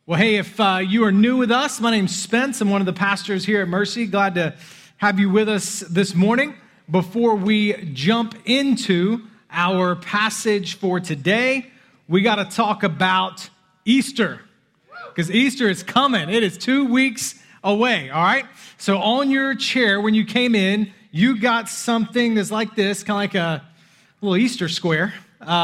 Well, hey, if you are new with us, my name's Spence. I'm one of the pastors here at Mercy. Glad to have you with us this morning. Before we jump into our passage for today, we got to talk about Easter, because Easter is coming. It is 2 weeks away, all right? So on your chair, when you came in, you got something that's like this, kind of like a little Easter square,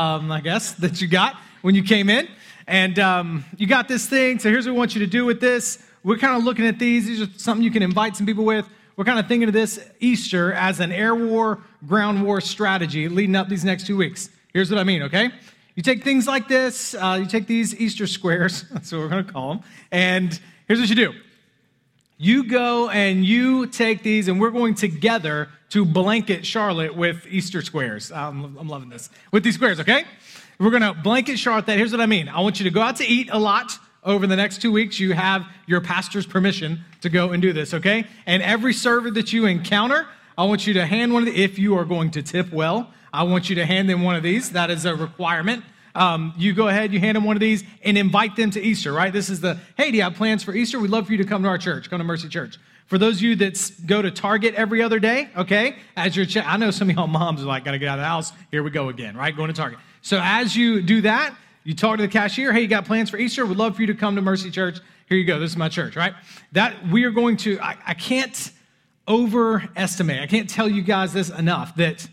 I guess, that you got when you came in. And you got this thing, so here's what we want you to do with this. We're kind of looking at these. These are something you can invite some people with. We're kind of thinking of this Easter as an air war, ground war strategy leading up these next 2 weeks. Here's what I mean, okay? You take things like this. You take these Easter squares. That's what we're going to call them. And here's what you do. You go and you take these, and we're going together to blanket Charlotte with Easter squares. I'm loving this. With these squares, okay? We're going to blanket Charlotte that. Here's what I mean. I want you to go out to eat a lot over the next 2 weeks. You have your pastor's permission to go and do this, okay? And every server that you encounter, I want you to hand one of the, if you are going to tip well, I want you to hand them one of these. That is a requirement. You go ahead, you hand them one of these and invite them to Easter, right? This is the, hey, do you have plans for Easter? We'd love for you to come to our church, come to Mercy Church. For those of you that go to Target every other day, okay, as you're I know some of y'all moms are like, got to get out of the house. Here we go again, right? Going to Target. So as you do that, you talk to the cashier, hey, you got plans for Easter? We'd love for you to come to Mercy Church. Here you go. This is my church, right? That we are going to, I can't overestimate, I can't tell you guys this enough, that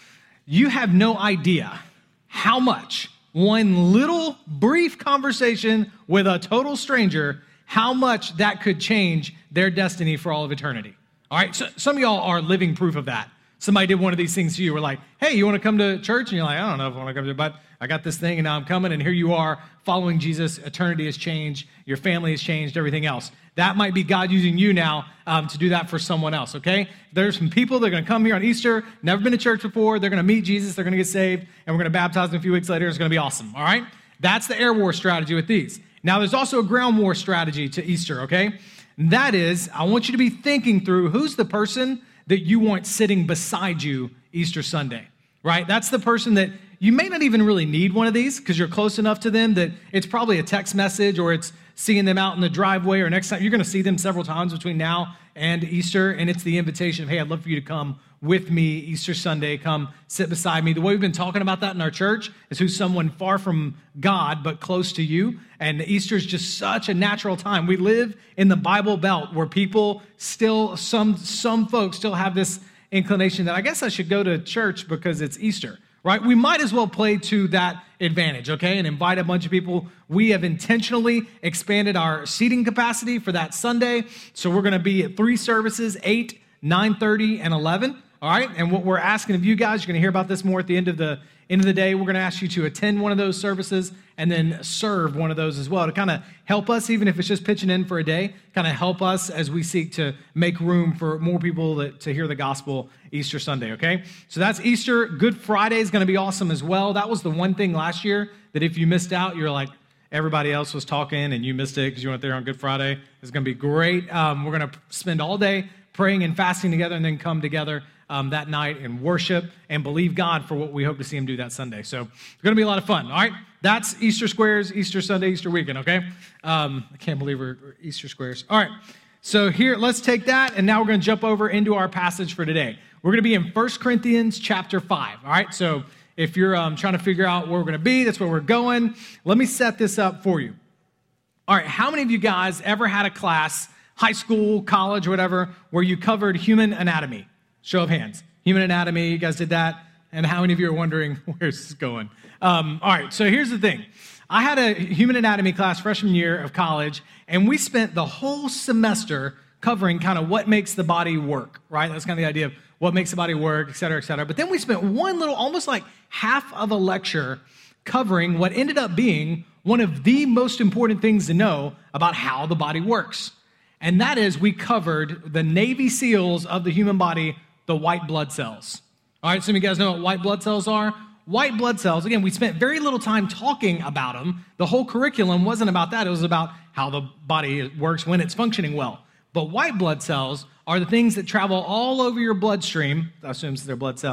you have no idea how much one little brief conversation with a total stranger, how much that could change their destiny for all of eternity. All right, so some of y'all are living proof of that. Somebody did one of these things to you. We're like, hey, you want to come to church? And you're like, I don't know if I want to come to, but I got this thing and now I'm coming. And here you are following Jesus. Eternity has changed. Your family has changed, everything else. That might be God using you now to do that for someone else, okay? There's some people that are going to come here on Easter, never been to church before. They're going to meet Jesus. They're going to get saved. And we're going to baptize them a few weeks later. It's going to be awesome, all right? That's the air war strategy with these. Now, there's also a ground war strategy to Easter, okay? And that is, I want you to be thinking through who's the person that you want sitting beside you Easter Sunday, right? That's the person that you may not even really need one of these because you're close enough to them that it's probably a text message or it's seeing them out in the driveway or next time. You're going to see them several times between now and Easter, and it's the invitation of, hey, I'd love for you to come with me Easter Sunday, come sit beside me. The way we've been talking about that in our church is who's someone far from God but close to you, and Easter is just such a natural time. We live in the Bible Belt where people still, some folks still have this inclination that I guess I should go to church because it's Easter, right? We might as well play to that advantage, okay, and invite a bunch of people. We have intentionally expanded our seating capacity for that Sunday, so we're going to be at 3 services, 8, 9:30, and 11. All right, and what we're asking of you guys, you're going to hear about this more at the end of the day. We're going to ask you to attend one of those services and then serve one of those as well to kind of help us, even if it's just pitching in for a day, kind of help us as we seek to make room for more people to hear the gospel Easter Sunday, okay? So that's Easter. Good Friday is going to be awesome as well. That was the one thing last year that if you missed out, you're like, everybody else was talking and you missed it because you weren't there on Good Friday. It's going to be great. We're going to spend all day praying and fasting together and then come together that night and worship and believe God for what we hope to see him do that Sunday. So it's going to be a lot of fun, all right? That's Easter squares, Easter Sunday, Easter weekend, okay? I can't believe we're Easter squares. All right, so here, let's take that, and now we're going to jump over into our passage for today. We're going to be in 1 Corinthians chapter 5, all right? So if you're trying to figure out where we're going to be, that's where we're going. Let me set this up for you. All right, how many of you guys ever had a class, high school, college, whatever, where you covered human anatomy? Show of hands. Human anatomy, you guys did that? And how many of you are wondering, where's this going? All right, so here's the thing. I had a human anatomy class freshman year of college, and we spent the whole semester covering kind of what makes the body work, right? That's kind of the idea of what makes the body work, et cetera, et cetera. But then we spent one little, almost like half of a lecture covering what ended up being one of the most important things to know about how the body works. And that is we covered the Navy SEALs of the human body, the white blood cells. All right, some of you guys know what white blood cells are. White blood cells, again, we spent very little time talking about them. The whole curriculum wasn't about that. It was about how the body works when it's functioning well. But white blood cells are the things that travel all over your bloodstream. I assume they're blood cells.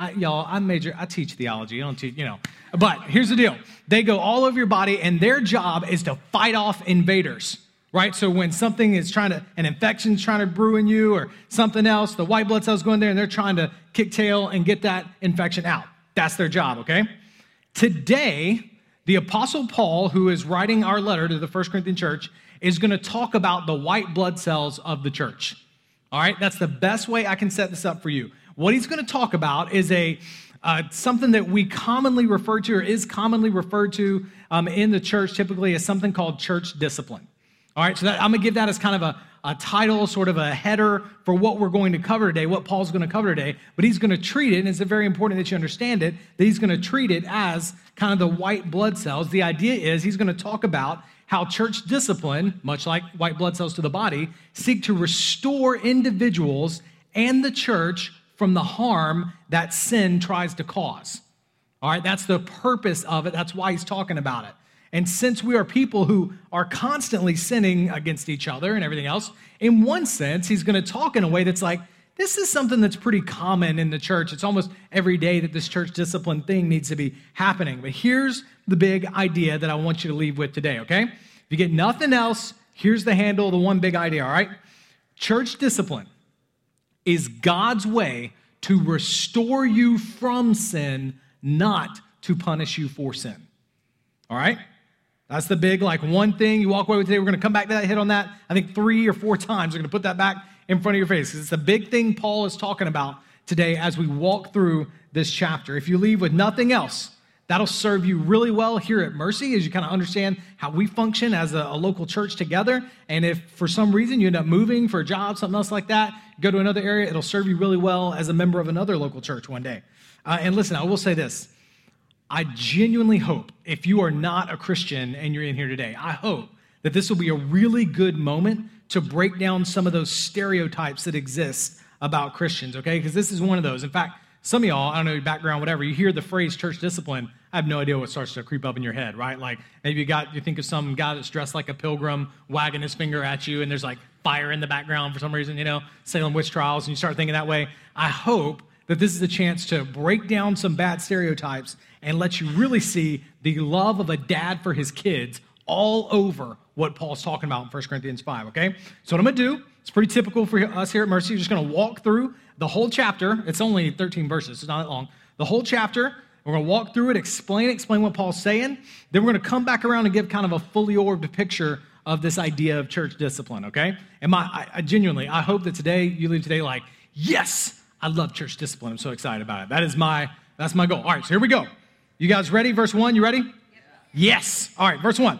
I teach theology. I don't teach, But here's the deal. They go all over your body, and their job is to fight off invaders, right? So when something is an infection's trying to brew in you or something else, the white blood cells go in there, and they're trying to kick tail and get that infection out. That's their job, okay? Today, the Apostle Paul, who is writing our letter to the 1 Corinthian church, is going to talk about the white blood cells of the church. All right? That's the best way I can set this up for you. What he's going to talk about is something that we commonly refer to, or is commonly referred to in the church typically, as something called church discipline. All right? So I'm going to give that as kind of a title, sort of a header for what we're going to cover today, what Paul's going to cover today. But he's going to treat it, and it's very important that you understand it, that he's going to treat it as kind of the white blood cells. The idea is he's going to talk about how church discipline, much like white blood cells to the body, seek to restore individuals and the church from the harm that sin tries to cause. All right, that's the purpose of it. That's why he's talking about it. And since we are people who are constantly sinning against each other and everything else, in one sense, he's going to talk in a way that's like, this is something that's pretty common in the church. It's almost every day that this church discipline thing needs to be happening. But here's the big idea that I want you to leave with today, okay? If you get nothing else, here's the handle, the one big idea, all right? Church discipline is God's way to restore you from sin, not to punish you for sin. All right? That's the big, one thing you walk away with today. We're going to come back to that, hit on that, I think 3 or 4 times. We're going to put that back in front of your face, because it's the big thing Paul is talking about today as we walk through this chapter. If you leave with nothing else, that'll serve you really well here at Mercy as you kind of understand how we function as a local church together. And if for some reason you end up moving for a job, something else like that, go to another area, it'll serve you really well as a member of another local church one day. And listen, I will say this. I genuinely hope, if you are not a Christian and you're in here today, I hope that this will be a really good moment to break down some of those stereotypes that exist about Christians, okay? Because this is one of those. In fact, some of y'all, I don't know your background, whatever, you hear the phrase church discipline, I have no idea what starts to creep up in your head, right? Like maybe you think of some guy that's dressed like a pilgrim wagging his finger at you, and there's like fire in the background for some reason, Salem witch trials, and you start thinking that way. I hope that this is a chance to break down some bad stereotypes and let you really see the love of a dad for his kids all over what Paul's talking about in 1 Corinthians 5, okay? So what I'm going to do, it's pretty typical for us here at Mercy. We're just going to walk through the whole chapter. It's only 13 verses. It's not that long. The whole chapter, we're going to walk through it, explain what Paul's saying. Then we're going to come back around and give kind of a fully orbed picture of this idea of church discipline, okay? And I genuinely, I hope that today, you leave today like, yes, I love church discipline. I'm so excited about it. That's my goal. All right, so here we go. You guys ready? Verse 1, you ready? Yeah. Yes. All right, verse 1.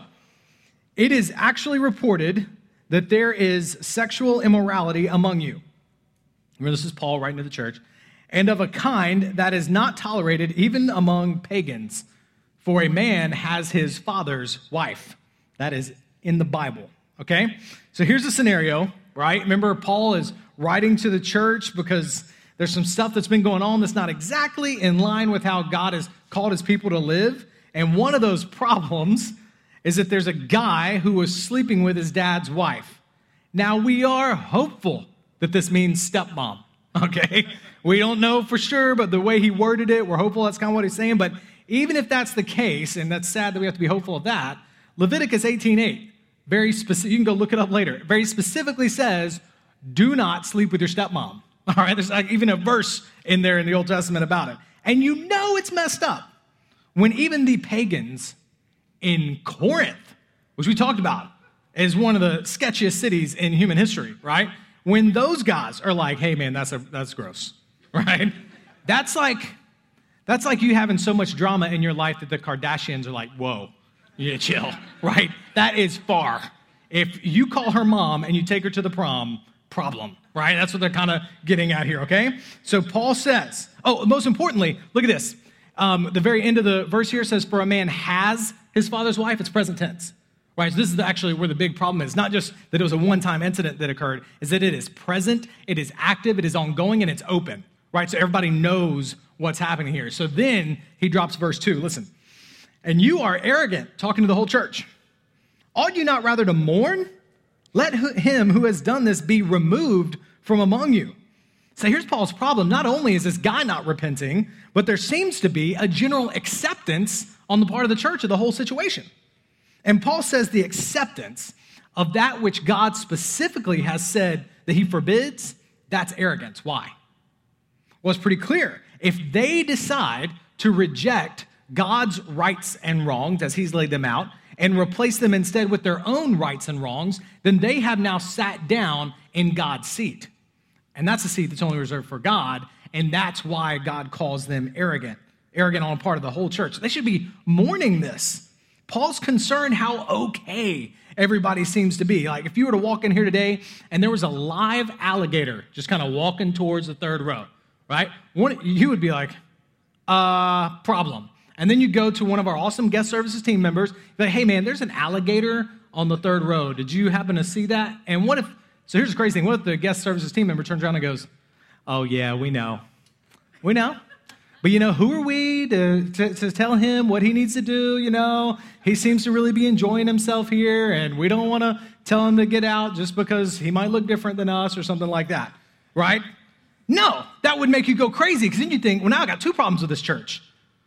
It is actually reported that there is sexual immorality among you. Remember, this is Paul writing to the church. And of a kind that is not tolerated even among pagans. For a man has his father's wife. That is in the Bible, okay? So here's the scenario, right? Remember, Paul is writing to the church because there's some stuff that's been going on that's not exactly in line with how God has called his people to live. And one of those problems is that there's a guy who was sleeping with his dad's wife. Now, we are hopeful that this means stepmom, okay? We don't know for sure, but the way he worded it, we're hopeful that's kind of what he's saying. But even if that's the case, and that's sad that we have to be hopeful of that, Leviticus 18:8, very specific, you can go look it up later, very specifically says, do not sleep with your stepmom. All right, there's even a verse in there in the Old Testament about it. And it's messed up when even the pagans in Corinth, which we talked about, is one of the sketchiest cities in human history, right? When those guys are like, hey man, that's gross, right? That's like you having so much drama in your life that the Kardashians are like, whoa, you chill, right? That is far. If you call her mom and you take her to the prom, problem, right? That's what they're kind of getting at here, okay? So Paul says, most importantly, look at this. The very end of the verse here says, for a man has his father's wife. It's present tense, right? So this is actually where the big problem is. Not just that it was a one-time incident that occurred, is that it is present, it is active, it is ongoing, and it's open, right? So everybody knows what's happening here. So then he drops verse 2. Listen. And you are arrogant, talking to the whole church. Ought you not rather to mourn? Let him who has done this be removed from among you. So here's Paul's problem. Not only is this guy not repenting, but there seems to be a general acceptance on the part of the church of the whole situation. And Paul says the acceptance of that which God specifically has said that he forbids, that's arrogance. Why? Well, it's pretty clear. If they decide to reject God's rights and wrongs as he's laid them out and replace them instead with their own rights and wrongs, then they have now sat down in God's seat. And that's a seat that's only reserved for God, and that's why God calls them arrogant on part of the whole church. They should be mourning this. Paul's concerned how okay everybody seems to be. Like if you were to walk in here today and there was a live alligator just kind of walking towards the third row, right? You would be like, problem. And then you go to one of our awesome guest services team members, be like, hey man, there's an alligator on the third row. Did you happen to see that? And so here's the crazy thing. What if the guest services team member turns around and goes, oh yeah, we know. We know. But who are we to tell him what he needs to do? He seems to really be enjoying himself here, and we don't want to tell him to get out just because he might look different than us or something like that, right? No, that would make you go crazy because then you think, well, now I got two problems with this church.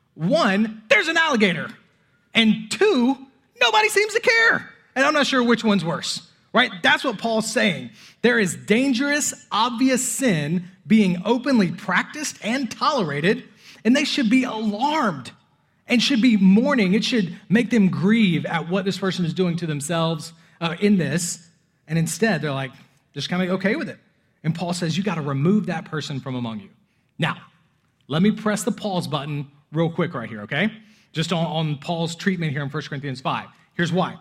One, there's an alligator. And two, nobody seems to care. And I'm not sure which one's worse, right? That's what Paul's saying. There is dangerous, obvious sin being openly practiced and tolerated, and they should be alarmed and should be mourning. It should make them grieve at what this person is doing to themselves in this. And instead, they're like, just kind of okay with it. And Paul says, you got to remove that person from among you. Now, let me press the pause button real quick right here, okay? Just on Paul's treatment here in 1 Corinthians 5. Here's why.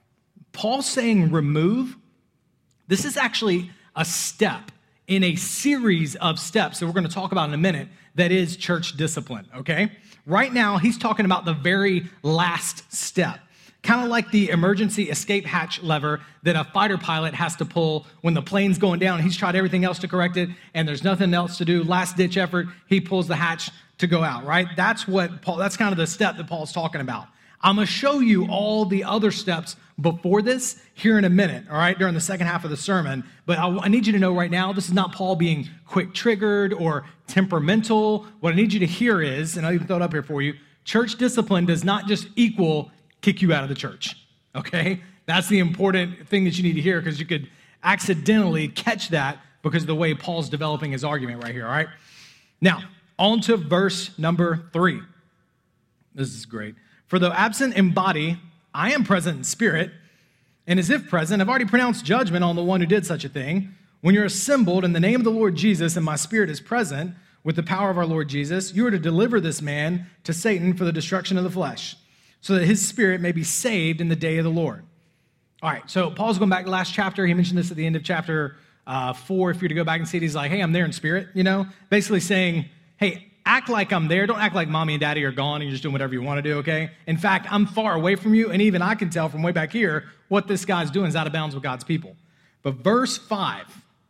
Paul's saying remove. This is actually a step in a series of steps that we're going to talk about in a minute that is church discipline, okay? Right now, he's talking about the very last step, kind of like the emergency escape hatch lever that a fighter pilot has to pull when the plane's going down. He's tried everything else to correct it, and there's nothing else to do. Last ditch effort, he pulls the hatch to go out, right? That's kind of the step that Paul's talking about. I'm going to show you all the other steps before this here in a minute, all right, during the second half of the sermon. But I need you to know right now, this is not Paul being quick-triggered or temperamental. What I need you to hear is, and I'll even throw it up here for you, church discipline does not just equal kick you out of the church, okay? That's the important thing that you need to hear because you could accidentally catch that because of the way Paul's developing his argument right here, all right? Now, on to verse number 3. This is great. For though absent in body, I am present in spirit, and as if present, I've already pronounced judgment on the one who did such a thing. When you're assembled in the name of the Lord Jesus, and my spirit is present with the power of our Lord Jesus, you are to deliver this man to Satan for the destruction of the flesh, so that his spirit may be saved in the day of the Lord. All right, so Paul's going back to the last chapter. He mentioned this at the end of chapter 4. If you were to go back and see it, he's like, hey, I'm there in spirit, basically saying, hey, act like I'm there. Don't act like mommy and daddy are gone and you're just doing whatever you want to do, okay? In fact, I'm far away from you, and even I can tell from way back here what this guy's doing is out of bounds with God's people. But verse 5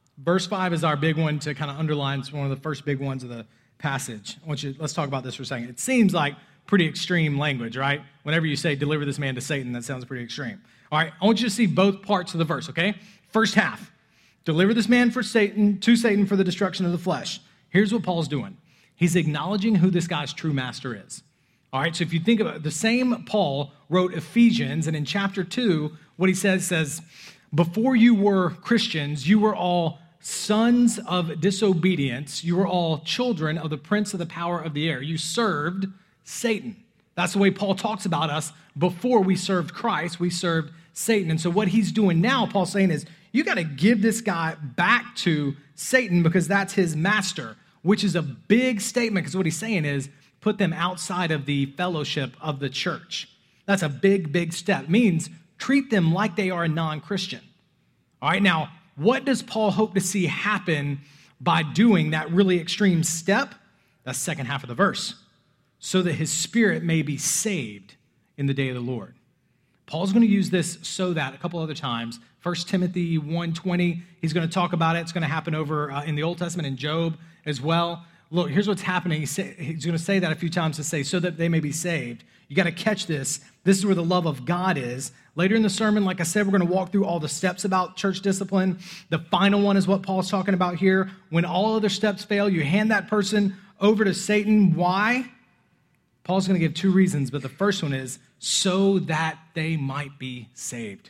is our big one to kind of underline. It's one of the first big ones of the passage. Let's talk about this for a second. It seems like pretty extreme language, right? Whenever you say, deliver this man to Satan, that sounds pretty extreme. All right, I want you to see both parts of the verse, okay? First half, deliver this man to Satan for the destruction of the flesh. Here's what Paul's doing. He's acknowledging who this guy's true master is. All right, so if you think about it, the same Paul wrote Ephesians, and in chapter 2, what he says, before you were Christians, you were all sons of disobedience. You were all children of the prince of the power of the air. You served Satan. That's the way Paul talks about us. Before we served Christ, we served Satan. And so what he's doing now, Paul's saying is, you got to give this guy back to Satan because that's his master, which is a big statement because what he's saying is put them outside of the fellowship of the church. That's a big, big step. It means treat them like they are a non-Christian. All right, now, what does Paul hope to see happen by doing that really extreme step? That's the second half of the verse. So that his spirit may be saved in the day of the Lord. Paul's going to use this so that a couple other times. 1 Timothy 1:20, he's going to talk about it. It's going to happen over in the Old Testament in Job as well. look, here's what's happening. He's going to say that a few times to say, so that they may be saved. You got to catch this. This is where the love of God is. Later in the sermon, like I said, we're going to walk through all the steps about church discipline. The final one is what Paul's talking about here. When all other steps fail, you hand that person over to Satan. Why? Paul's going to give two reasons, but the first one is so that they might be saved.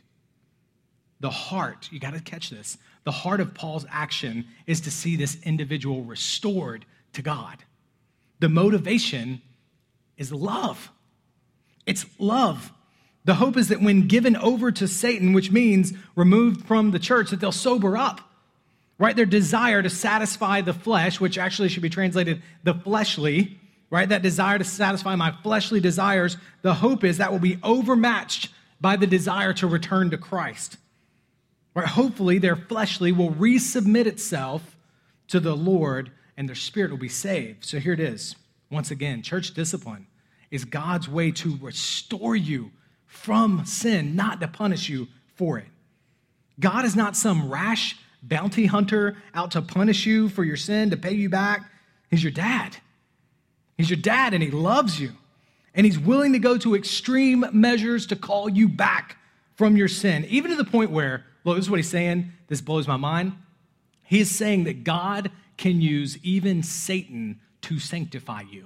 The heart, you got to catch this. The heart of Paul's action is to see this individual restored to God. The motivation is love. It's love. The hope is that when given over to Satan, which means removed from the church, that they'll sober up, right? Their desire to satisfy the flesh, which actually should be translated the fleshly, right? That desire to satisfy my fleshly desires, the hope is that will be overmatched by the desire to return to Christ. Right? Hopefully, their fleshly will resubmit itself to the Lord and their spirit will be saved. So here it is. Once again, church discipline is God's way to restore you from sin, not to punish you for it. God is not some rash bounty hunter out to punish you for your sin, to pay you back. He's your dad. He's your dad and he loves you. And he's willing to go to extreme measures to call you back from your sin, even to the point where, look, this is what he's saying. This blows my mind. He is saying that God can use even Satan to sanctify you,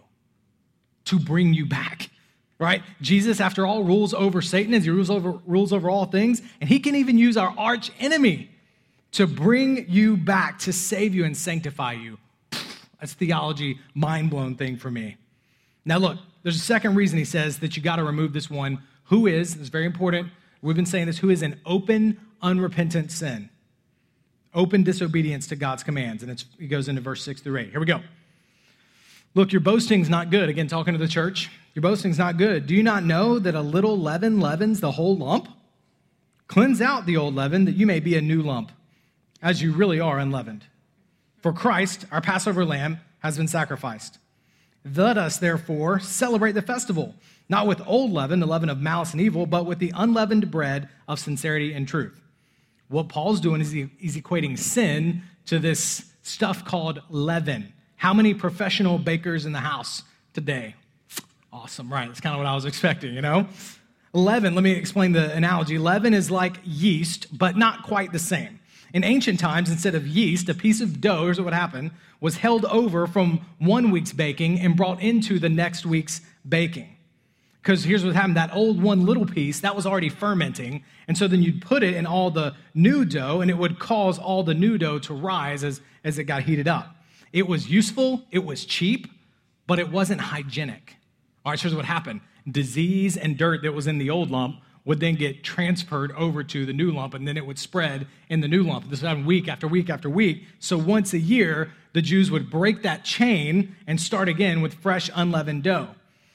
to bring you back, right? Jesus, after all, rules over Satan as he rules over all things, and he can even use our arch enemy to bring you back, to save you and sanctify you. That's theology, mind-blown thing for me. Now look, there's a second reason he says that you got to remove this one. Who is, it's very important, we've been saying this, who is an open, unrepentant sin. Open disobedience to God's commands. And it goes into verse 6 through 8. Here we go. Look, your boasting's not good. Again, talking to the church. Your boasting's not good. Do you not know that a little leaven leavens the whole lump? Cleanse out the old leaven that you may be a new lump, as you really are unleavened. For Christ, our Passover lamb, has been sacrificed. Let us, therefore, celebrate the festival, not with old leaven, the leaven of malice and evil, but with the unleavened bread of sincerity and truth. What Paul's doing is he's equating sin to this stuff called leaven. How many professional bakers in the house today? Awesome, right? That's kind of what I was expecting, you know? Leaven, let me explain the analogy. Leaven is like yeast, but not quite the same. In ancient times, instead of yeast, a piece of dough, here's what would happen, was held over from one week's baking and brought into the next week's baking. Because here's what happened, that old one little piece, that was already fermenting, and so then you'd put it in all the new dough, and it would cause all the new dough to rise as it got heated up. It was useful, it was cheap, but it wasn't hygienic. All right, so here's what happened. Disease and dirt that was in the old lump would then get transferred over to the new lump, and then it would spread in the new lump. This would happen week after week after week. So once a year, the Jews would break that chain and start again with fresh, unleavened dough.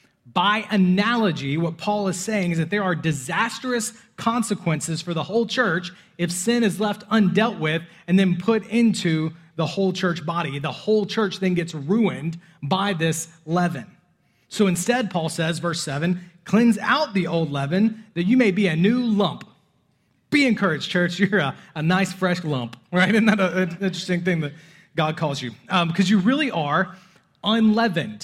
By analogy, what Paul is saying is that there are disastrous consequences for the whole church if sin is left undealt with and then put into the whole church body. The whole church then gets ruined by this leaven. So instead, Paul says, verse 7, cleanse out the old leaven that you may be a new lump. Be encouraged, church. You're a nice, fresh lump, right? Isn't that an interesting thing that God calls you? Because you really are unleavened.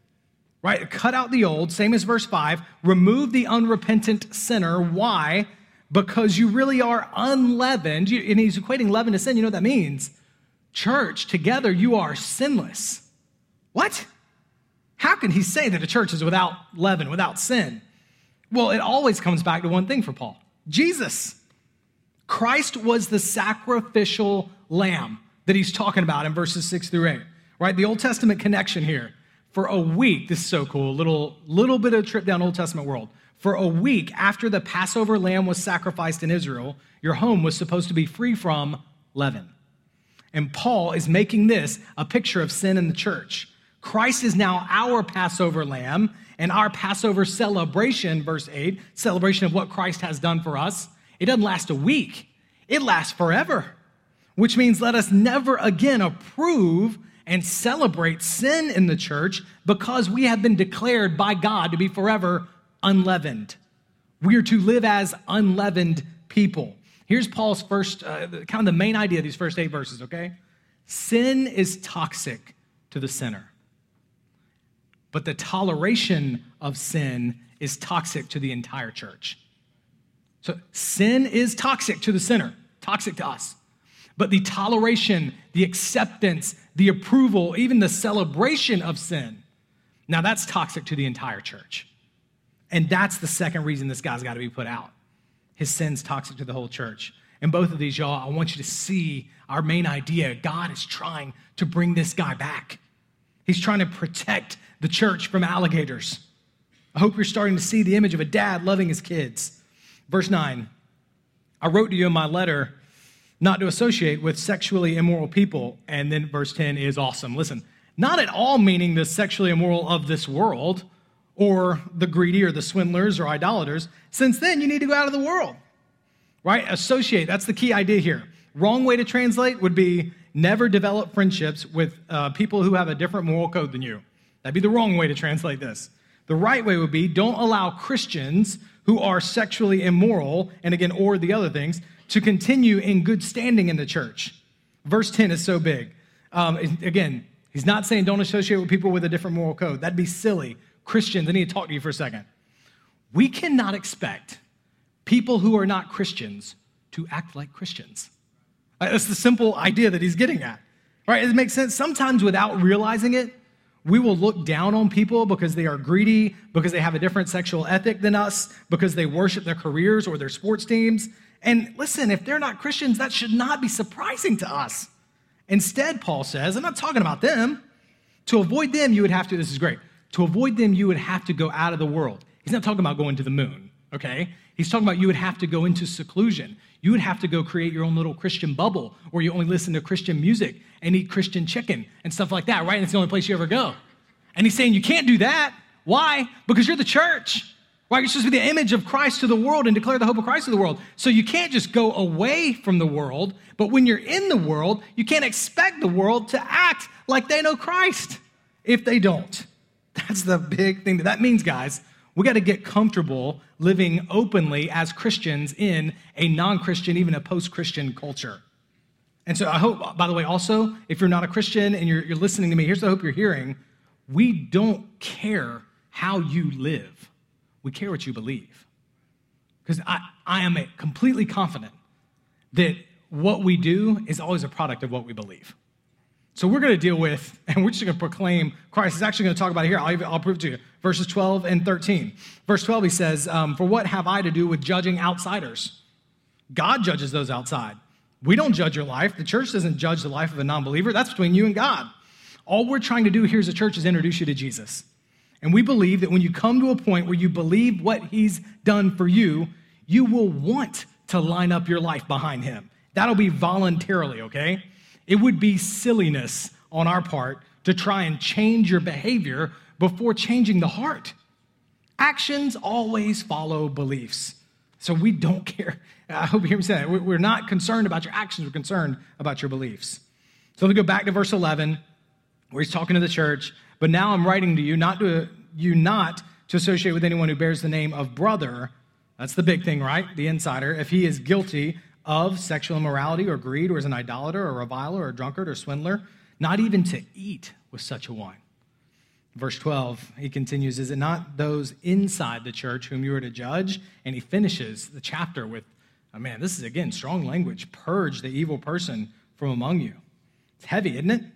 Right? Cut out the old, same as verse 5. Remove the unrepentant sinner. Why? Because you really are unleavened. And he's equating leaven to sin. You know what that means? Church, together you are sinless. What? How can he say that a church is without leaven, without sin? Well, it always comes back to one thing for Paul. Jesus. Christ was the sacrificial lamb that he's talking about in verses 6 through 8. Right? The Old Testament connection here. For a week, this is so cool, little bit of a trip down Old Testament world. For a week after the Passover lamb was sacrificed in Israel, your home was supposed to be free from leaven. And Paul is making this a picture of sin in the church. Christ is now our Passover lamb, and our Passover celebration, verse 8, celebration of what Christ has done for us, it doesn't last a week. It lasts forever, which means let us never again approve and celebrate sin in the church because we have been declared by God to be forever unleavened. We are to live as unleavened people. Here's Paul's first, kind of the main idea of these first 8 verses, okay? Sin is toxic to the sinner. But the toleration of sin is toxic to the entire church. So sin is toxic to the sinner, toxic to us. But the toleration, the acceptance, the approval, even the celebration of sin, now that's toxic to the entire church. And that's the second reason this guy's got to be put out. His sin's toxic to the whole church. And both of these, y'all, I want you to see our main idea. God is trying to bring this guy back. He's trying to protect the church from alligators. I hope you're starting to see the image of a dad loving his kids. Verse 9, I wrote to you in my letter not to associate with sexually immoral people. And then verse 10 is awesome. Listen, not at all meaning the sexually immoral of this world or the greedy or the swindlers or idolaters. Since then, you need to go out of the world, right? Associate, that's the key idea here. Wrong way to translate would be never develop friendships with people who have a different moral code than you. That'd be the wrong way to translate this. The right way would be don't allow Christians who are sexually immoral, and again, or the other things, to continue in good standing in the church. Verse 10 is so big. Again, he's not saying don't associate with people with a different moral code. That'd be silly. Christians, I need to talk to you for a second. We cannot expect people who are not Christians to act like Christians. That's the simple idea that he's getting at, right? It makes sense. Sometimes without realizing it, we will look down on people because they are greedy, because they have a different sexual ethic than us, because they worship their careers or their sports teams. And listen, if they're not Christians, that should not be surprising to us. Instead, Paul says, I'm not talking about them. To avoid them, you would have to, this is great. To avoid them, you would have to go out of the world. He's not talking about going to the moon, okay? He's talking about you would have to go into seclusion. You would have to go create your own little Christian bubble where you only listen to Christian music and eat Christian chicken and stuff like that, right? And it's the only place you ever go. And he's saying you can't do that. Why? Because you're the church, right? You're supposed to be the image of Christ to the world and declare the hope of Christ to the world. So you can't just go away from the world, but when you're in the world, you can't expect the world to act like they know Christ if they don't. That's the big thing that means, guys. We got to get comfortable living openly as Christians in a non-Christian, even a post-Christian culture. And so I hope, by the way, also, if you're not a Christian and you're listening to me, here's the hope you're hearing. We don't care how you live. We care what you believe. Because I am completely confident that what we do is always a product of what we believe. So we're going to deal with, and we're just going to proclaim Christ. He's actually going to talk about it here. I'll prove it to you. Verses 12 and 13. Verse 12, he says, for what have I to do with judging outsiders? God judges those outside. We don't judge your life. The church doesn't judge the life of a non-believer. That's between you and God. All we're trying to do here as a church is introduce you to Jesus. And we believe that when you come to a point where you believe what he's done for you, you will want to line up your life behind him. That'll be voluntarily, okay? It would be silliness on our part to try and change your behavior before changing the heart. Actions always follow beliefs. So we don't care. I hope you hear me say that. We're not concerned about your actions. We're concerned about your beliefs. So let me go back to verse 11 where he's talking to the church. But now I'm writing to you not to associate with anyone who bears the name of brother. That's the big thing, right? The insider. If he is guilty of sexual immorality or greed or is an idolater or a reviler or a drunkard or swindler, not even to eat with such a one. Verse 12, he continues, is it not those inside the church whom you are to judge? And he finishes the chapter with, oh man, this is, again, strong language. Purge the evil person from among you. It's heavy, isn't it?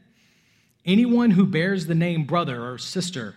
Anyone who bears the name brother or sister,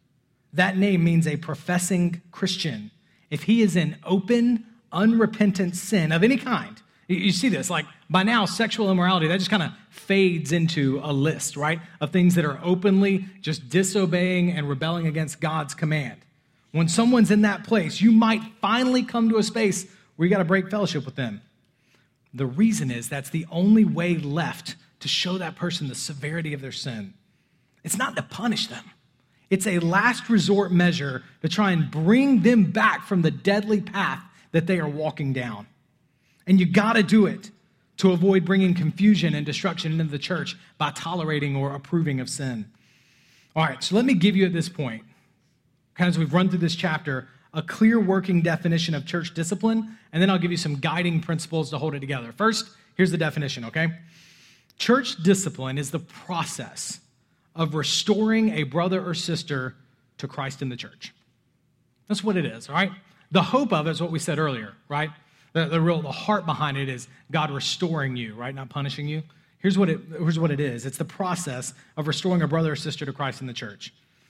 that name means a professing Christian. If he is in open, unrepentant sin of any kind, you see this, like by now, sexual immorality, that just kind of fades into a list, right, of things that are openly just disobeying and rebelling against God's command. When someone's in that place, you might finally come to a space where you got to break fellowship with them. The reason is that's the only way left to show that person the severity of their sin. It's not to punish them. It's a last resort measure to try and bring them back from the deadly path that they are walking down. And you got to do it to avoid bringing confusion and destruction into the church by tolerating or approving of sin. All right, so let me give you at this point, kind of as we've run through this chapter, a clear working definition of church discipline, and then I'll give you some guiding principles to hold it together. First, here's the definition, okay? Church discipline is the process of restoring a brother or sister to Christ in the church. That's what it is, all right? The hope of it is what we said earlier, right? The heart behind it is God restoring you, right? Not punishing you. Here's what it is. It's the process of restoring a brother or sister to Christ in the church.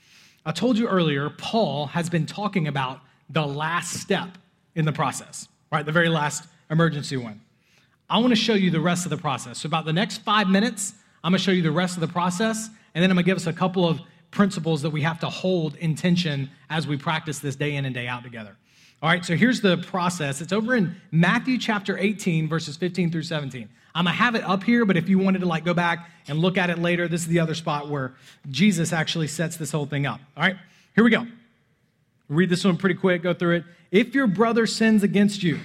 I told you earlier, Paul has been talking about the last step in the process, right? The very last emergency one. I want to show you the rest of the process. So about the next 5 minutes, I'm going to show you the rest of the process, and then I'm going to give us a couple of principles that we have to hold in tension as we practice this day in and day out together. All right, so here's the process. It's over in Matthew chapter 18, verses 15 through 17. I'm going to have it up here, but if you wanted to go back and look at it later, this is the other spot where Jesus actually sets this whole thing up. All right, here we go. Read this one pretty quick, go through it. If your brother sins against you,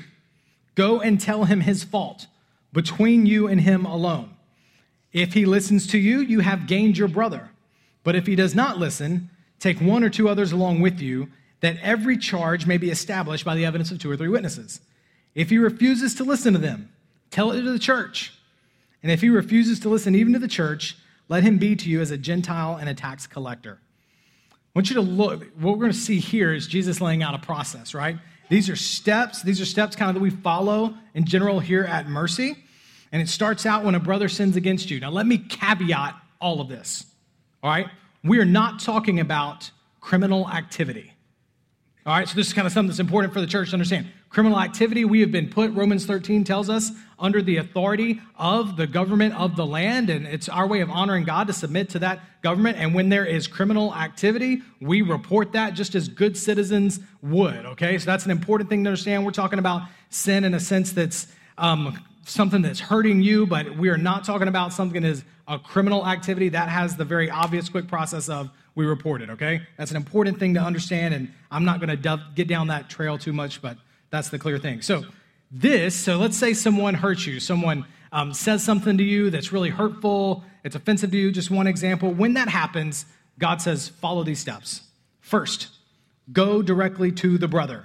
go and tell him his fault between you and him alone. If he listens to you, you have gained your brother. But if he does not listen, take one or two others along with you, that every charge may be established by the evidence of 2 or 3 witnesses. If he refuses to listen to them, tell it to the church. And if he refuses to listen even to the church, let him be to you as a Gentile and a tax collector. I want you to look. What we're going to see here is Jesus laying out a process, right? These are steps. These are steps kind of that we follow in general here at Mercy. And it starts out when a brother sins against you. Now, let me caveat all of this, all right? We are not talking about criminal activity. All right, so this is kind of something that's important for the church to understand. Criminal activity, we have been put, Romans 13 tells us, under the authority of the government of the land, and it's our way of honoring God to submit to that government. And when there is criminal activity, we report that just as good citizens would, okay? So that's an important thing to understand. We're talking about sin in a sense that's something that's hurting you, but we are not talking about something that is a criminal activity. That has the very obvious quick process of we report it, okay? That's an important thing to understand, and I'm not going to get down that trail too much, but that's the clear thing. So let's say someone hurts you. Someone says something to you that's really hurtful. It's offensive to you. Just one example. When that happens, God says, follow these steps. First, go directly to the brother.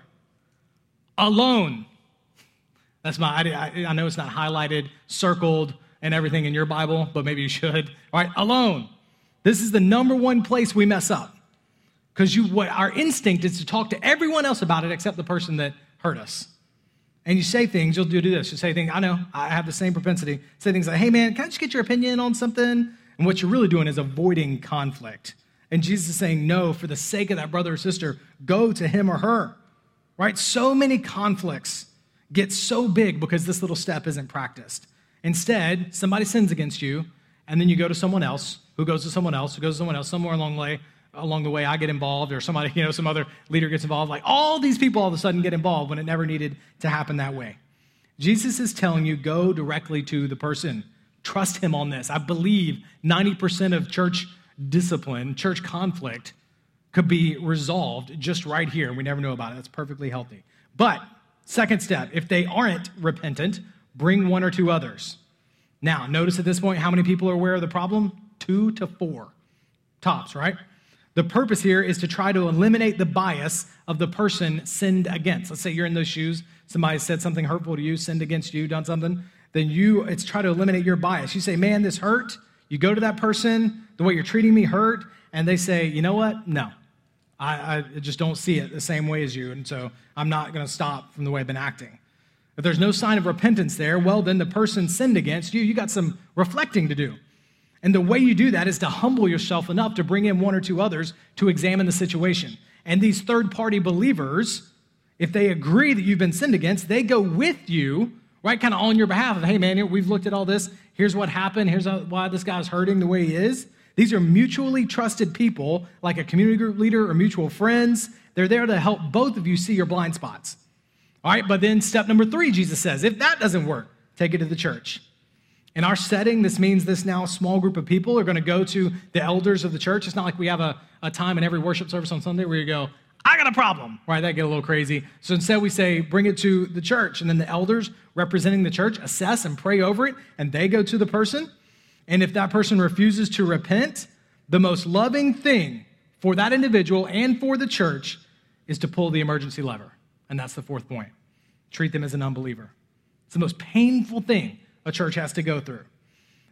Alone. That's I know it's not highlighted, circled, and everything in your Bible, but maybe you should. All right, alone. This is the number one place we mess up. Because our instinct is to talk to everyone else about it except the person that hurt us. And you say things, you'll do this. You say things, I know, I have the same propensity. Say things like, hey man, can I just get your opinion on something? And what you're really doing is avoiding conflict. And Jesus is saying, no, for the sake of that brother or sister, go to him or her. Right? So many conflicts get so big because this little step isn't practiced. Instead, somebody sins against you, and then you go to someone else, who goes to someone else, who goes to someone else. Somewhere along the way, I get involved, or somebody, some other leader gets involved. Like all these people all of a sudden get involved when it never needed to happen that way. Jesus is telling you, go directly to the person. Trust him on this. I believe 90% of church discipline, church conflict, could be resolved just right here. We never know about it. That's perfectly healthy. But second step, if they aren't repentant, bring 1 or 2 others. Now, notice at this point how many people are aware of the problem? 2 to 4. Tops, right? The purpose here is to try to eliminate the bias of the person sinned against. Let's say you're in those shoes. Somebody said something hurtful to you, sinned against you, done something. Then it's try to eliminate your bias. You say, man, this hurt. You go to that person, the way you're treating me hurt. And they say, you know what? No, I just don't see it the same way as you. And so I'm not going to stop from the way I've been acting. If there's no sign of repentance there, well, then the person sinned against you. You got some reflecting to do. And the way you do that is to humble yourself enough to bring in 1 or 2 others to examine the situation. And these third-party believers, if they agree that you've been sinned against, they go with you, right, kind of on your behalf of, hey, man, we've looked at all this. Here's what happened. Here's why this guy's hurting the way he is. These are mutually trusted people, like a community group leader or mutual friends. They're there to help both of you see your blind spots. All right, but then step number 3, Jesus says, if that doesn't work, take it to the church. In our setting, this means this now small group of people are going to go to the elders of the church. It's not like we have a time in every worship service on Sunday where you go, I got a problem, right? That get a little crazy. So instead we say, bring it to the church. And then the elders representing the church assess and pray over it, and they go to the person. And if that person refuses to repent, the most loving thing for that individual and for the church is to pull the emergency lever. And that's the 4th point. Treat them as an unbeliever. It's the most painful thing a church has to go through.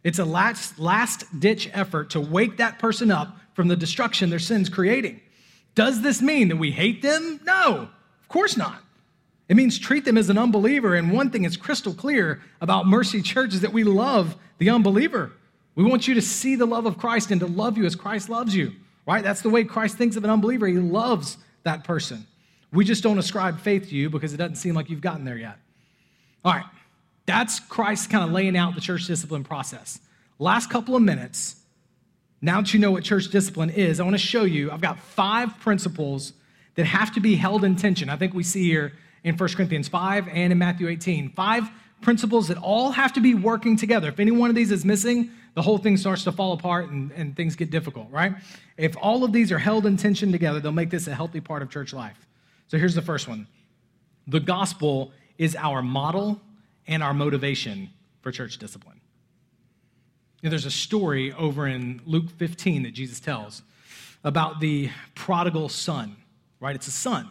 It's a last-ditch effort to wake that person up from the destruction their sin's creating. Does this mean that we hate them? No, of course not. It means treat them as an unbeliever. And one thing is crystal clear about Mercy Church is that we love the unbeliever. We want you to see the love of Christ and to love you as Christ loves you, right? That's the way Christ thinks of an unbeliever. He loves that person. We just don't ascribe faith to you because it doesn't seem like you've gotten there yet. All right, that's Christ kind of laying out the church discipline process. Last couple of minutes, now that you know what church discipline is, I want to show you, I've got 5 principles that have to be held in tension. I think we see here in 1 Corinthians 5 and in Matthew 18. 5 principles that all have to be working together. If any one of these is missing, the whole thing starts to fall apart and things get difficult, right? If all of these are held in tension together, they'll make this a healthy part of church life. So here's the first one. The gospel is our model and our motivation for church discipline. You know, there's a story over in Luke 15 that Jesus tells about the prodigal son, right? It's a son.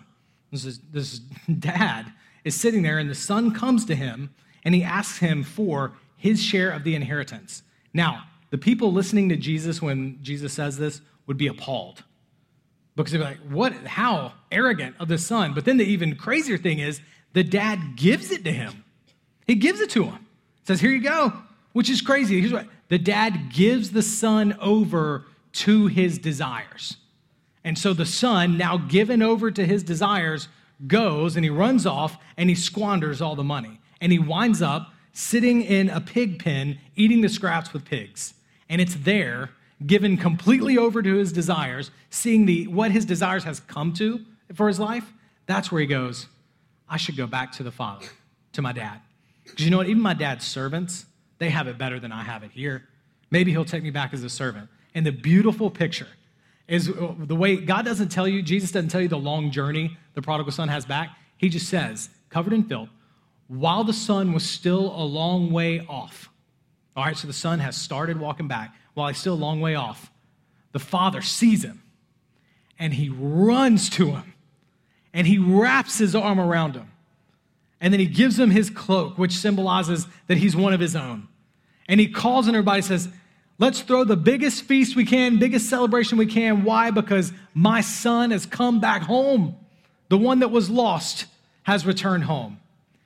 This dad is sitting there, and the son comes to him, and he asks him for his share of the inheritance. Now, the people listening to Jesus when Jesus says this would be appalled because they'd be like, what? How arrogant of the son. But then the even crazier thing is the dad gives it to him. He gives it to him. Says, here you go, which is crazy. Here's what the dad gives the son over to his desires. And so the son, now given over to his desires, goes and he runs off and he squanders all the money. And he winds up sitting in a pig pen, eating the scraps with pigs. And it's there, given completely over to his desires, seeing what his desires has come to for his life. That's where he goes, I should go back to the father, to my dad. Because you know what? Even my dad's servants, they have it better than I have it here. Maybe he'll take me back as a servant. And the beautiful picture is the way God doesn't tell you, Jesus doesn't tell you the long journey the prodigal son has back. He just says, covered in filth, while the son was still a long way off. All right, so the son has started walking back. While he's still a long way off, the father sees him and he runs to him and he wraps his arm around him. And then he gives him his cloak, which symbolizes that he's one of his own. And he calls on everybody and says, let's throw the biggest feast we can, biggest celebration we can. Why? Because my son has come back home. The one that was lost has returned home.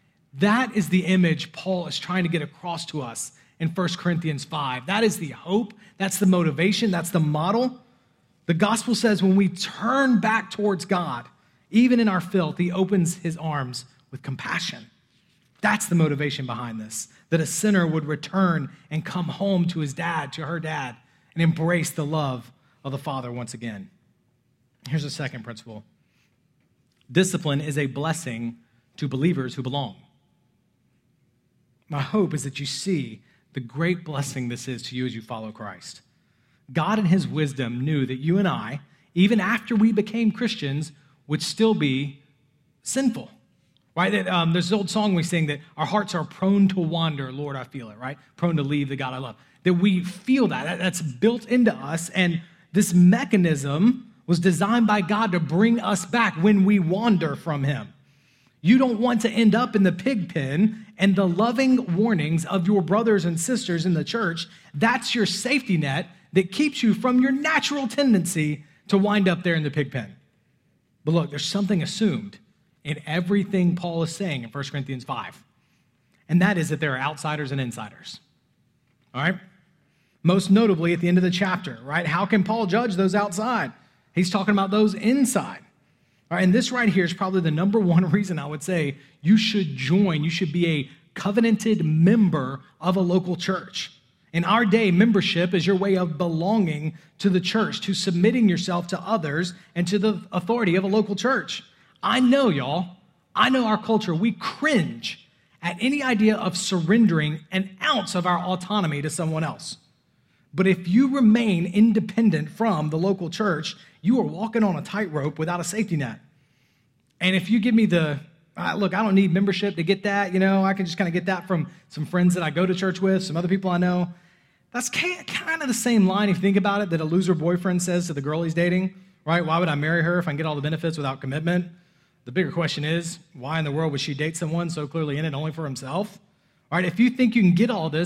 That is the image Paul is trying to get across to us in 1 Corinthians 5. That is the hope. That's the motivation. That's the model. The gospel says when we turn back towards God, even in our filth, he opens his arms with compassion. That's the motivation behind this, that a sinner would return and come home to his dad, to her dad, and embrace the love of the Father once again. Here's the second principle. Discipline is a blessing to believers who belong. My hope is that you see the great blessing this is to you as you follow Christ. God in his wisdom knew that you and I, even after we became Christians, would still be sinful. Right? There's this old song we sing that our hearts are prone to wander, Lord, I feel it, right? Prone to leave the God I love. That we feel that's built into us, and this mechanism was designed by God to bring us back when we wander from him. You don't want to end up in the pig pen, and the loving warnings of your brothers and sisters in the church, that's your safety net that keeps you from your natural tendency to wind up there in the pig pen. But look, there's something assumed in everything Paul is saying in 1 Corinthians 5. And that is that there are outsiders and insiders. All right? Most notably at the end of the chapter, right? How can Paul judge those outside? He's talking about those inside. All right, and this right here is probably the number one reason I would say you should join. You should be a covenanted member of a local church. In our day, membership is your way of belonging to the church, to submitting yourself to others and to the authority of a local church. I know, y'all, I know our culture, we cringe at any idea of surrendering an ounce of our autonomy to someone else. But if you remain independent from the local church, you are walking on a tightrope without a safety net. And if you give me look, I don't need membership to get that, I can just kind of get that from some friends that I go to church with, some other people I know. That's kind of the same line, if you think about it, that a loser boyfriend says to the girl he's dating, right? Why would I marry her if I can get all the benefits without commitment? The bigger question is, why in the world would she date someone so clearly in it only for himself? All right, if you think you can get all this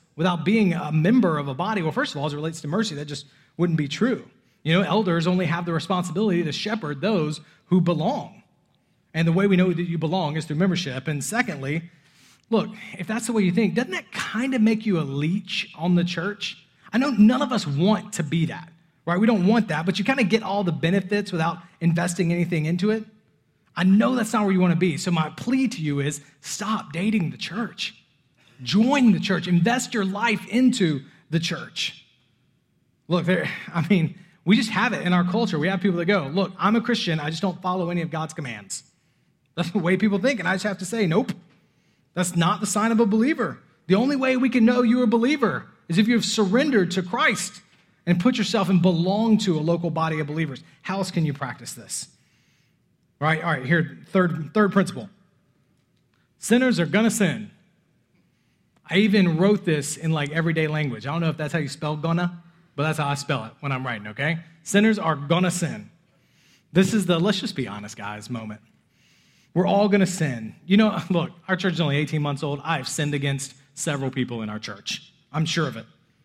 without being a member of a body. Well, first of all, as it relates to mercy, that just wouldn't be true. Elders only have the responsibility to shepherd those who belong. And the way we know that you belong is through membership. And secondly, look, if that's the way you think, doesn't that kind of make you a leech on the church? I know none of us want to be that, right? We don't want that, but you kind of get all the benefits without investing anything into it. I know that's not where you want to be. So my plea to you is stop dating the church. Join the church. Invest your life into the church. Look, we just have it in our culture. We have people that go, look, I'm a Christian. I just don't follow any of God's commands. That's the way people think. And I just have to say, nope, that's not the sign of a believer. The only way we can know you're a believer is if you've surrendered to Christ and put yourself and belong to a local body of believers. How else can you practice this? All right, here, third principle. Sinners are gonna sin. I even wrote this in like everyday language. I don't know if that's how you spell gonna, but that's how I spell it when I'm writing, okay? Sinners are gonna sin. This is the let's just be honest, guys, moment. We're all gonna sin. Look, our church is only 18 months old. I have sinned against several people in our church. I'm sure of it.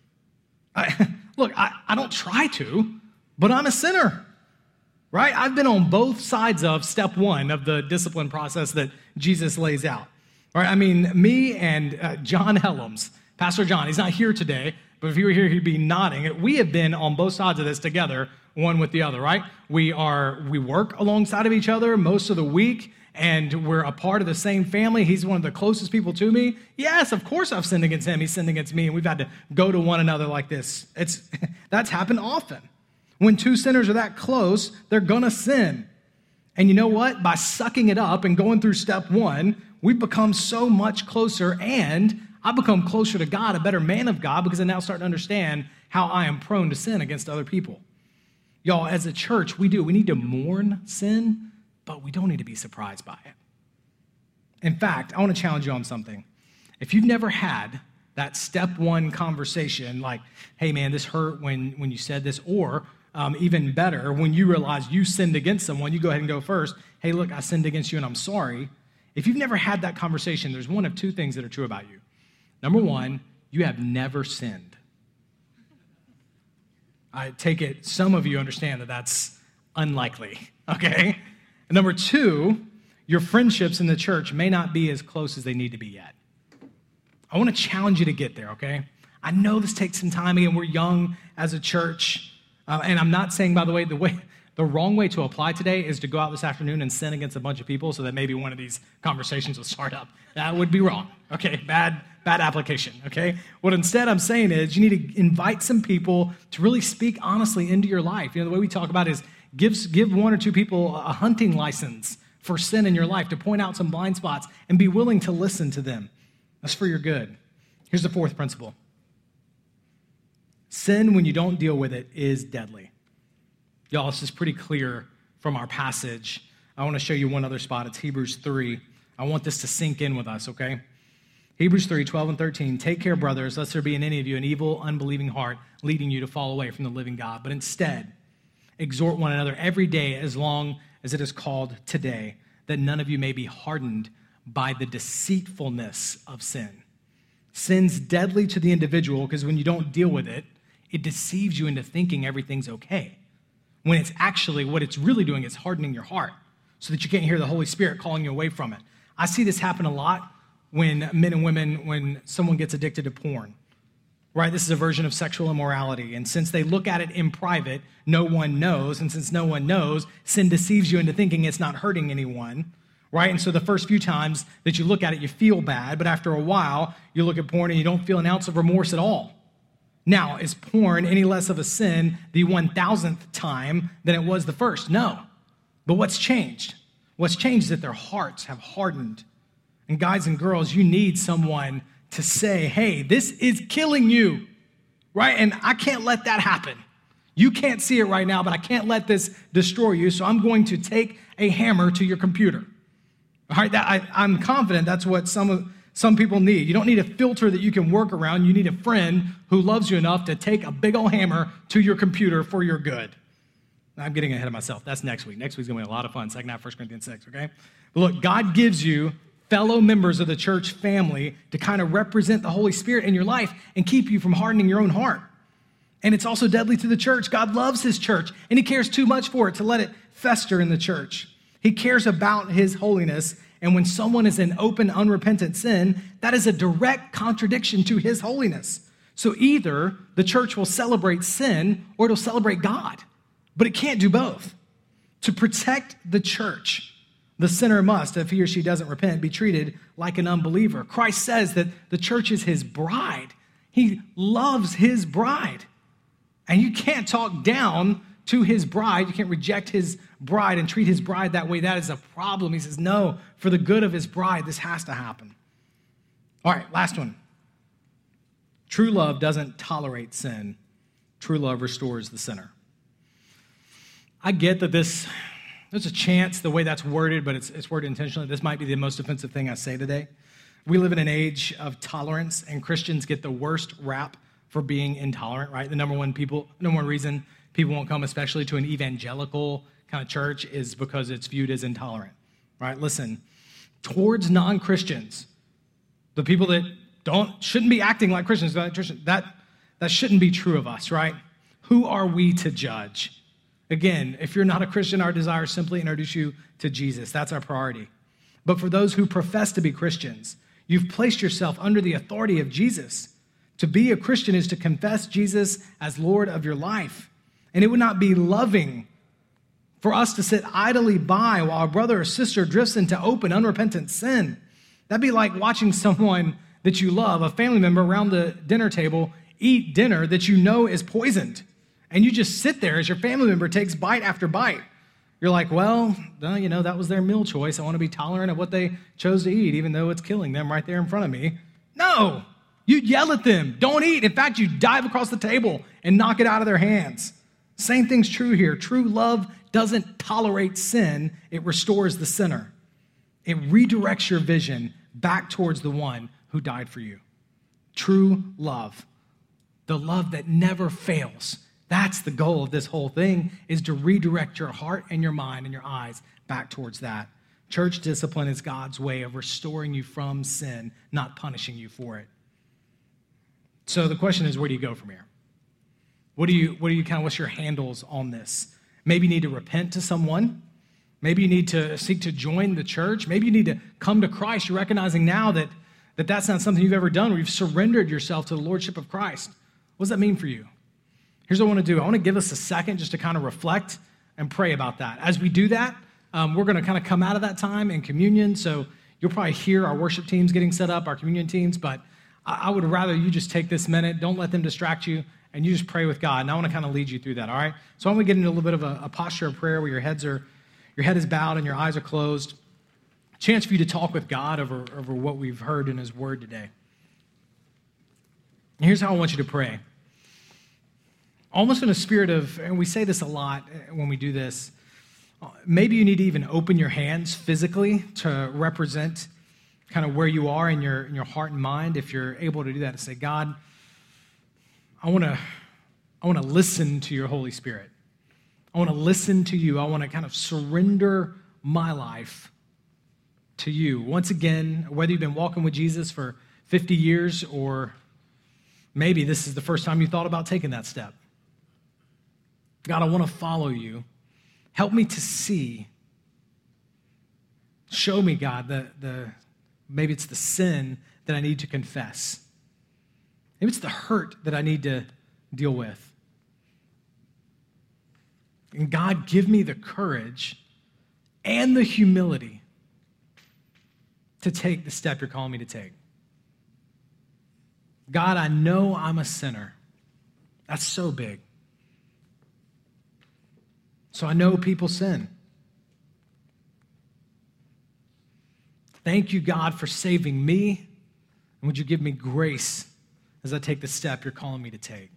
I don't try to, but I'm a sinner, right? I've been on both sides of step one of the discipline process that Jesus lays out. Right? Me and John Helms, Pastor John, he's not here today, but if he were here, he'd be nodding. We have been on both sides of this together, one with the other, right? We work alongside of each other most of the week, and we're a part of the same family. He's one of the closest people to me. Yes, of course I've sinned against him. He's sinned against me, and we've had to go to one another like this. That's happened often. When two sinners are that close, they're gonna sin. And you know what? By sucking it up and going through step one, we've become so much closer, and I've become closer to God, a better man of God, because I now start to understand how I am prone to sin against other people. Y'all, as a church, we need to mourn sin, but we don't need to be surprised by it. In fact, I want to challenge you on something. If you've never had that step one conversation, like, hey man, this hurt when you said this, or even better, when you realize you sinned against someone, you go ahead and go first, hey, look, I sinned against you and I'm sorry. If you've never had that conversation, there's one of two things that are true about you. Number one, you have never sinned. I take it some of you understand that that's unlikely, okay? And number two, your friendships in the church may not be as close as they need to be yet. I want to challenge you to get there, okay? I know this takes some time. Again, we're young as a church. And I'm not saying, by the way, the wrong way to apply today is to go out this afternoon and sin against a bunch of people so that maybe one of these conversations will start up. That would be wrong, okay? Bad application, okay? What instead I'm saying is you need to invite some people to really speak honestly into your life. The way we talk about it is give one or two people a hunting license for sin in your life, to point out some blind spots and be willing to listen to them. That's for your good. Here's the fourth principle. Sin, when you don't deal with it, is deadly. Y'all, this is pretty clear from our passage. I want to show you one other spot. It's Hebrews 3. I want this to sink in with us, okay? Hebrews 3, 12 and 13. Take care, brothers, lest there be in any of you an evil, unbelieving heart leading you to fall away from the living God. But instead, exhort one another every day as long as it is called today, that none of you may be hardened by the deceitfulness of sin. Sin's deadly to the individual because when you don't deal with it, it deceives you into thinking everything's okay. When it's actually, what it's really doing is hardening your heart so that you can't hear the Holy Spirit calling you away from it. I see this happen a lot when men and women, when someone gets addicted to porn, right? This is a version of sexual immorality. And since they look at it in private, no one knows. And since no one knows, sin deceives you into thinking it's not hurting anyone, right? And so the first few times that you look at it, you feel bad. But after a while, you look at porn and you don't feel an ounce of remorse at all. Now, is porn any less of a sin the 1,000th time than it was the first? No. But what's changed? What's changed is that their hearts have hardened. And guys and girls, you need someone to say, hey, this is killing you, right? And I can't let that happen. You can't see it right now, but I can't let this destroy you, so I'm going to take a hammer to your computer. All right, I'm confident that's what some people need. You don't need a filter that you can work around. You need a friend who loves you enough to take a big old hammer to your computer for your good. I'm getting ahead of myself. That's next week. Next week's going to be a lot of fun. Second half, 1 Corinthians 6, okay? But look, God gives you fellow members of the church family to kind of represent the Holy Spirit in your life and keep you from hardening your own heart. And it's also deadly to the church. God loves his church, and he cares too much for it to let it fester in the church. He cares about his holiness, and when someone is in open, unrepentant sin, that is a direct contradiction to his holiness. So either the church will celebrate sin or it'll celebrate God, but it can't do both. To protect the church, the sinner must, if he or she doesn't repent, be treated like an unbeliever. Christ says that the church is his bride. He loves his bride. And you can't talk down to his bride. You can't reject his bride and treat his bride that way. That is a problem. He says, no, for the good of his bride, this has to happen. All right, last one. True love doesn't tolerate sin. True love restores the sinner. I get that there's a chance the way that's worded, but it's worded intentionally. This might be the most offensive thing I say today. We live in an age of tolerance, and Christians get the worst rap for being intolerant, right? The number one reason people won't come, especially to an evangelical kind of church, is because it's viewed as intolerant, right? Listen, towards non-Christians, the people that shouldn't be acting like Christians, that shouldn't be true of us, right? Who are we to judge? Again, if you're not a Christian, our desire is simply introduce you to Jesus. That's our priority. But for those who profess to be Christians, you've placed yourself under the authority of Jesus. To be a Christian is to confess Jesus as Lord of your life. And it would not be loving for us to sit idly by while a brother or sister drifts into open, unrepentant sin. That'd be like watching someone that you love, a family member around the dinner table, eat dinner that you know is poisoned. And you just sit there as your family member takes bite after bite. You're like, well, that was their meal choice. I want to be tolerant of what they chose to eat, even though it's killing them right there in front of me. No. You yell at them, don't eat. In fact, you dive across the table and knock it out of their hands. Same thing's true here. True love doesn't tolerate sin. It restores the sinner. It redirects your vision back towards the one who died for you. True love, the love that never fails. That's the goal of this whole thing, is to redirect your heart and your mind and your eyes back towards that. Church discipline is God's way of restoring you from sin, not punishing you for it. So the question is, where do you go from here? What's your handles on this? Maybe you need to repent to someone. Maybe you need to seek to join the church. Maybe you need to come to Christ. You're recognizing now that that's not something you've ever done, where you've surrendered yourself to the lordship of Christ. What does that mean for you? Here's what I want to do. I want to give us a second just to kind of reflect and pray about that. As we do that, we're going to kind of come out of that time in communion. So you'll probably hear our worship teams getting set up, our communion teams, but I would rather you just take this minute, don't let them distract you, and you just pray with God. And I want to kind of lead you through that, all right? So I'm going to get into a little bit of a posture of prayer where your head is bowed and your eyes are closed. A chance for you to talk with God over what we've heard in his word today. And here's how I want you to pray. Almost in a spirit of, and we say this a lot when we do this, maybe you need to even open your hands physically to represent kind of where you are in your heart and mind. If you're able to do that, to say, God, I want to listen to your Holy Spirit. I want to listen to you. I want to kind of surrender my life to you. Once again, whether you've been walking with Jesus for 50 years or maybe this is the first time you thought about taking that step. God, I want to follow you. Help me to see. Show me, God, maybe it's the sin that I need to confess. Maybe it's the hurt that I need to deal with. And God, give me the courage and the humility to take the step you're calling me to take. God, I know I'm a sinner. That's so big. So I know people sin. Thank you, God, for saving me. And would you give me grace as I take the step you're calling me to take?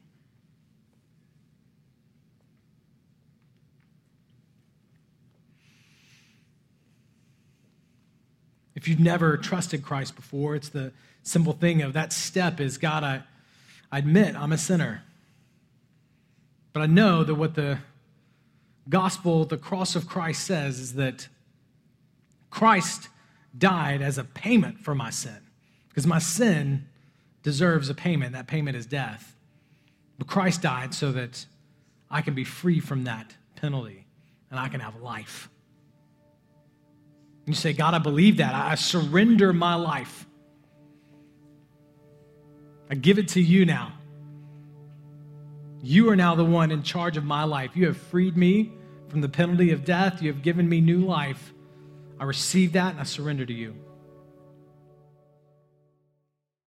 If you've never trusted Christ before, it's the simple thing of that step is, God, I admit I'm a sinner. But I know that what the gospel, the cross of Christ says is that Christ died as a payment for my sin, because my sin deserves a payment. That payment is death. But Christ died so that I can be free from that penalty and I can have life. And you say, God, I believe that. I surrender my life. I give it to you now. You are now the one in charge of my life. You have freed me from the penalty of death. You have given me new life. I receive that and I surrender to you.